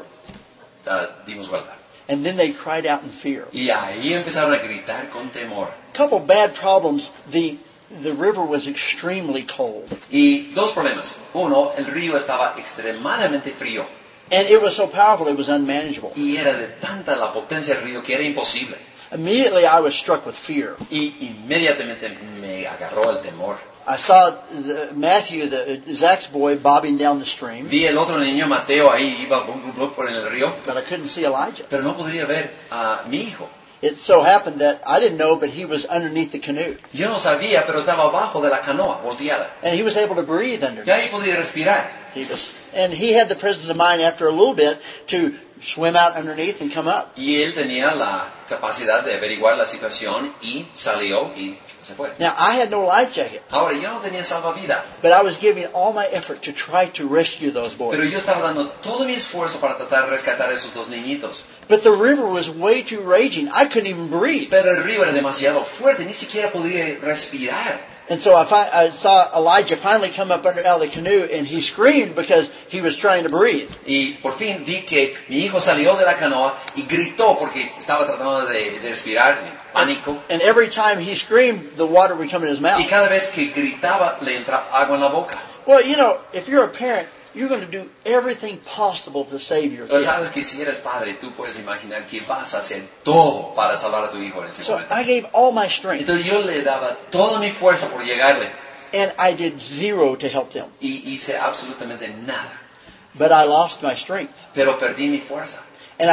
Speaker 2: dimos vuelta.
Speaker 1: And then they cried out in fear.
Speaker 2: Y ahí empezaron a gritar con temor.
Speaker 1: A couple bad problems. The river was extremely cold.
Speaker 2: Y dos problemas. Uno, el río estaba extremadamente frío.
Speaker 1: And it was so powerful it was unmanageable.
Speaker 2: Y era de tanta la potencia del río que era imposible.
Speaker 1: Immediately I was struck with fear.
Speaker 2: Y inmediatamente me agarró el temor.
Speaker 1: I saw Matthew, Zach's boy, bobbing down the stream,
Speaker 2: Vi el otro niño, Mateo, ahí iba blum, blum, blum, por el río.
Speaker 1: but I couldn't see Elijah.
Speaker 2: Pero no podría ver a mi hijo.
Speaker 1: It so happened that I didn't know, but he was underneath the canoe.
Speaker 2: Yo no sabía, pero estaba abajo de la canoa, volteada.
Speaker 1: And he was able to breathe
Speaker 2: Y
Speaker 1: underneath.
Speaker 2: ahí podía respirar.
Speaker 1: And he had the presence of mind after a little bit to swim out underneath and come up.
Speaker 2: Y él tenía la capacidad de averiguar la situación y salió y se fue.
Speaker 1: Now, I had no life jacket,
Speaker 2: Ahora, yo no tenía salvavidas,
Speaker 1: but I was giving all my effort to try to rescue those
Speaker 2: pero
Speaker 1: boys.
Speaker 2: yo estaba dando todo mi esfuerzo para tratar de rescatar a esos dos niñitos.
Speaker 1: But the river was way too raging. I couldn't even breathe.
Speaker 2: Pero el río era demasiado fuerte, ni siquiera podía respirar.
Speaker 1: And so I saw Elijah finally come up out of the canoe, and he screamed because he was trying to breathe.
Speaker 2: Y por fin vi que mi hijo salió de la canoa y gritó porque estaba tratando de respirar, en pánico.
Speaker 1: And every time he screamed, the water would come in his mouth.
Speaker 2: Y cada vez que gritaba le entraba agua en la boca.
Speaker 1: Well, you know, if you're a parent, you're going to do everything possible to save your
Speaker 2: Pero
Speaker 1: kid.
Speaker 2: sabes que si eres padre, tú puedes imaginar que vas a hacer todo para salvar a tu hijo en ese
Speaker 1: So
Speaker 2: momento.
Speaker 1: I gave all my strength,
Speaker 2: Entonces yo le daba toda mi fuerza por llegarle
Speaker 1: and I did zero to help them.
Speaker 2: y hice absolutamente nada.
Speaker 1: But I lost my strength.
Speaker 2: Pero perdí mi fuerza.
Speaker 1: And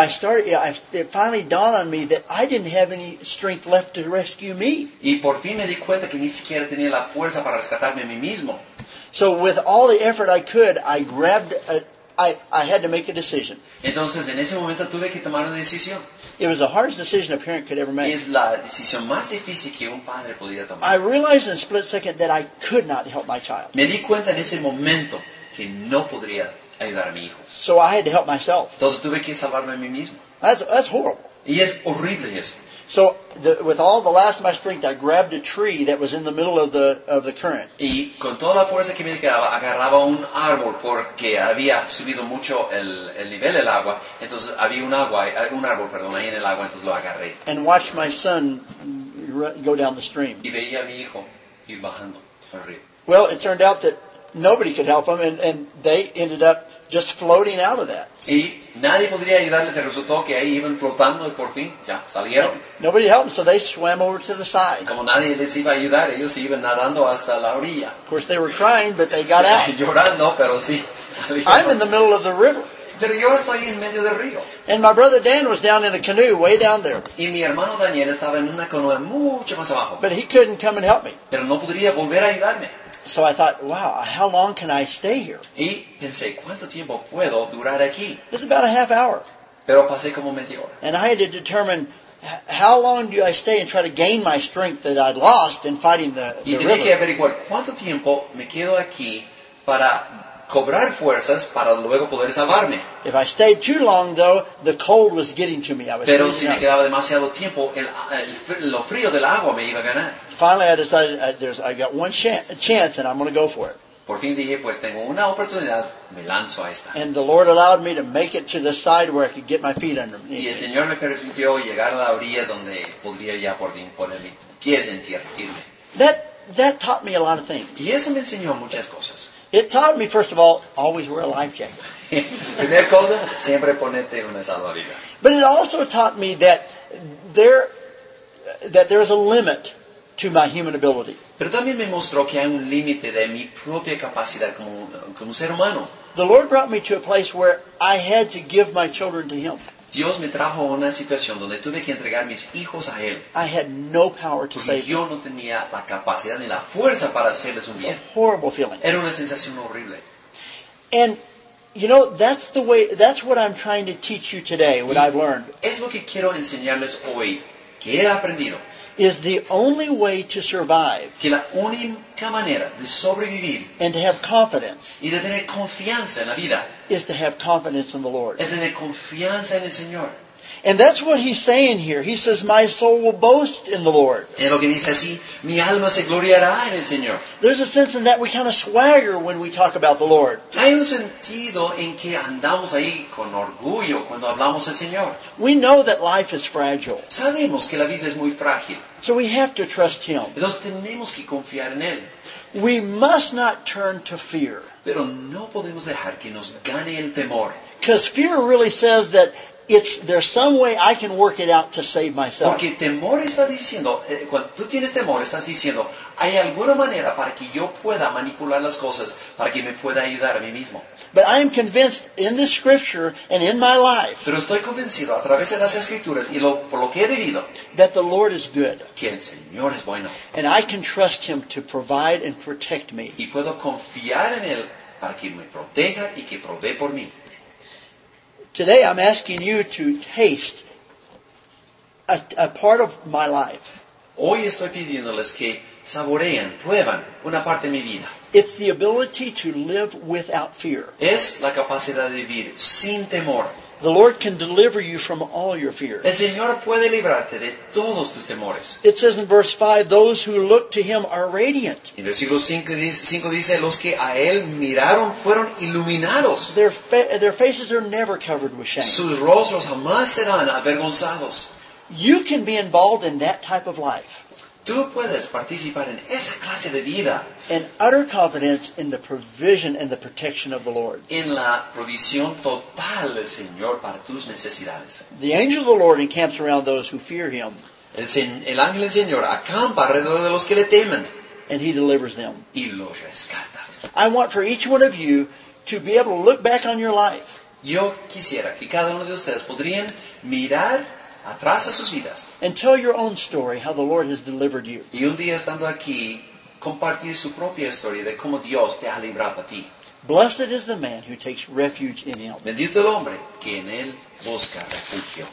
Speaker 1: it finally dawned on me that I didn't have any strength left to rescue me.
Speaker 2: Y por fin me di cuenta que ni siquiera tenía la fuerza para rescatarme a mí mismo.
Speaker 1: So with all the effort I could, I had to make a decision.
Speaker 2: Entonces en ese momento tuve que tomar una decisión.
Speaker 1: It was the hardest decision a parent could ever make.
Speaker 2: Es la decisión más difícil que un padre podría
Speaker 1: I
Speaker 2: tomar.
Speaker 1: realized in a split second that I could not help my child.
Speaker 2: Me di cuenta en ese momento que no podría ayudar a mi hijo.
Speaker 1: So I had to help myself.
Speaker 2: Entonces tuve que salvarme a mí mismo.
Speaker 1: That's horrible.
Speaker 2: Y es horrible eso.
Speaker 1: So with all the last of my strength, I grabbed a tree that was in the middle of the current.
Speaker 2: Y con toda la fuerza que me quedaba, agarraba un árbol porque había subido mucho el nivel del agua. Entonces había un árbol ahí en el agua, entonces lo agarré.
Speaker 1: And watched my son go down the stream.
Speaker 2: Y veía a mi hijo ir bajando al río.
Speaker 1: Well, it turned out that nobody could help him, and they ended up just floating out of that.
Speaker 2: Y nadie podría ayudarles, se resultó que ahí iban flotando y por fin ya salieron.
Speaker 1: Nobody helped them, so they swam over to the side.
Speaker 2: Como nadie les iba a ayudar, ellos iban nadando hasta la orilla.
Speaker 1: Of course, they were crying, but they got out.
Speaker 2: Llorando, pero sí salieron.
Speaker 1: I'm in the middle of the river.
Speaker 2: Pero yo estoy en medio del río.
Speaker 1: And my brother Dan was down in a canoe way down there.
Speaker 2: Y mi hermano Daniel estaba en una canoa mucho más abajo.
Speaker 1: But he couldn't come and help me.
Speaker 2: Pero no podría volver a ayudarme.
Speaker 1: So I thought, wow, how long can I stay here?
Speaker 2: Y pensé, ¿cuánto tiempo puedo durar aquí?
Speaker 1: It's about a half hour.
Speaker 2: Pero pasé como media hora.
Speaker 1: And I had to determine how long do I stay and try to gain my strength that I'd lost in fighting the
Speaker 2: Y tenía que
Speaker 1: river.
Speaker 2: averiguar cuánto tiempo me quedo aquí para cobrar fuerzas para luego poder salvarme.
Speaker 1: If I stayed too long, though, the cold was getting to me. I was
Speaker 2: Pero
Speaker 1: freezing
Speaker 2: si me
Speaker 1: up.
Speaker 2: quedaba demasiado tiempo, lo frío del agua me iba a ganar.
Speaker 1: Finally, I decided I got one chance, and I'm going to go for it.
Speaker 2: Por fin dije, pues tengo una oportunidad, me lanzo a esta.
Speaker 1: And the Lord allowed me to make it to the side where I could get my feet underneath
Speaker 2: Y el
Speaker 1: me.
Speaker 2: Señor me permitió llegar a la orilla donde podría ya poner mis pies en tierra firme.
Speaker 1: That taught me a lot of things.
Speaker 2: Y eso me enseñó muchas cosas.
Speaker 1: It taught me, first of all, always wear a life jacket.
Speaker 2: Primera cosa, siempre ponerte una salvavidas.
Speaker 1: But it also taught me that there's a limit to my human ability.
Speaker 2: Pero también me mostró que hay un límite de mi propia capacidad como ser humano.
Speaker 1: The Lord brought me to a place where I had to give my children to Him.
Speaker 2: Dios me trajo a una situación donde tuve que entregar mis hijos a Él.
Speaker 1: I had no power to
Speaker 2: Porque
Speaker 1: save them.
Speaker 2: yo no tenía la capacidad ni la fuerza para hacerles un
Speaker 1: It's a
Speaker 2: bien.
Speaker 1: horrible feeling.
Speaker 2: Era una sensación horrible.
Speaker 1: And, that's what I'm trying to teach you today, what I've learned,
Speaker 2: Es lo que quiero enseñarles hoy, que he aprendido.
Speaker 1: is the only way to survive
Speaker 2: Que la única manera de sobrevivir
Speaker 1: and to have confidence
Speaker 2: y de tener confianza en la vida
Speaker 1: is to have confidence in the Lord.
Speaker 2: es tener confianza en el Señor.
Speaker 1: And that's what He's saying here. He says, my soul will boast in the Lord.
Speaker 2: Es lo que dice así, mi alma se gloriará en el Señor.
Speaker 1: There's a sense in that we kind of swagger when we talk about the Lord.
Speaker 2: Hay un sentido en que andamos ahí con orgullo cuando hablamos del Señor.
Speaker 1: We know that life is fragile,
Speaker 2: Sabemos que la vida es muy frágil,
Speaker 1: so we have to trust Him.
Speaker 2: entonces tenemos que confiar en Él.
Speaker 1: We must not turn to fear,
Speaker 2: Pero no podemos dejar que nos gane el temor.
Speaker 1: because fear really says that there's some way I can work it out to save myself.
Speaker 2: Porque temor está diciendo, cuando tú tienes temor, estás diciendo, hay alguna manera para que yo pueda manipular las cosas, para que me pueda ayudar a mí mismo.
Speaker 1: But I am convinced in this scripture and in my life
Speaker 2: Pero estoy convencido a través de las Escrituras y por lo que he vivido,
Speaker 1: that the Lord is good.
Speaker 2: que el Señor es bueno.
Speaker 1: And I can trust Him to provide and protect me.
Speaker 2: Y puedo confiar en Él para que me proteja y que provee por mí.
Speaker 1: Today I'm asking you to taste a part of my life.
Speaker 2: Hoy estoy pidiéndoles que saboreen, prueban una parte de mi vida.
Speaker 1: It's the ability to live without fear.
Speaker 2: Es la capacidad de vivir sin temor.
Speaker 1: The Lord can deliver you from all your fears.
Speaker 2: El Señor puede librarte de todos tus temores.
Speaker 1: It says in verse 5, those who look to Him are radiant.
Speaker 2: En versículo 5 dice, los que a Él miraron fueron iluminados.
Speaker 1: Their faces are never covered with shame.
Speaker 2: Sus rostros jamás serán avergonzados.
Speaker 1: You can be involved in that type of life.
Speaker 2: Tú puedes participar en esa clase de vida,
Speaker 1: And utter confidence in the provision and the protection of the Lord.
Speaker 2: en la provisión total del Señor para tus necesidades.
Speaker 1: The angel of the Lord encamps around those who fear Him,
Speaker 2: El ángel del Señor acampa alrededor de los que le temen
Speaker 1: and He delivers them.
Speaker 2: y los rescata.
Speaker 1: I want for each one of you to be able to look back on your life
Speaker 2: Yo quisiera que cada uno de ustedes podrían mirar atrás a sus vidas
Speaker 1: and tell your own story how the Lord has delivered you.
Speaker 2: y un día estando aquí compartir su propia historia de cómo Dios te ha librado a ti.
Speaker 1: Blessed is the man who takes refuge in Him.
Speaker 2: Bendito el hombre que en él busca refugio.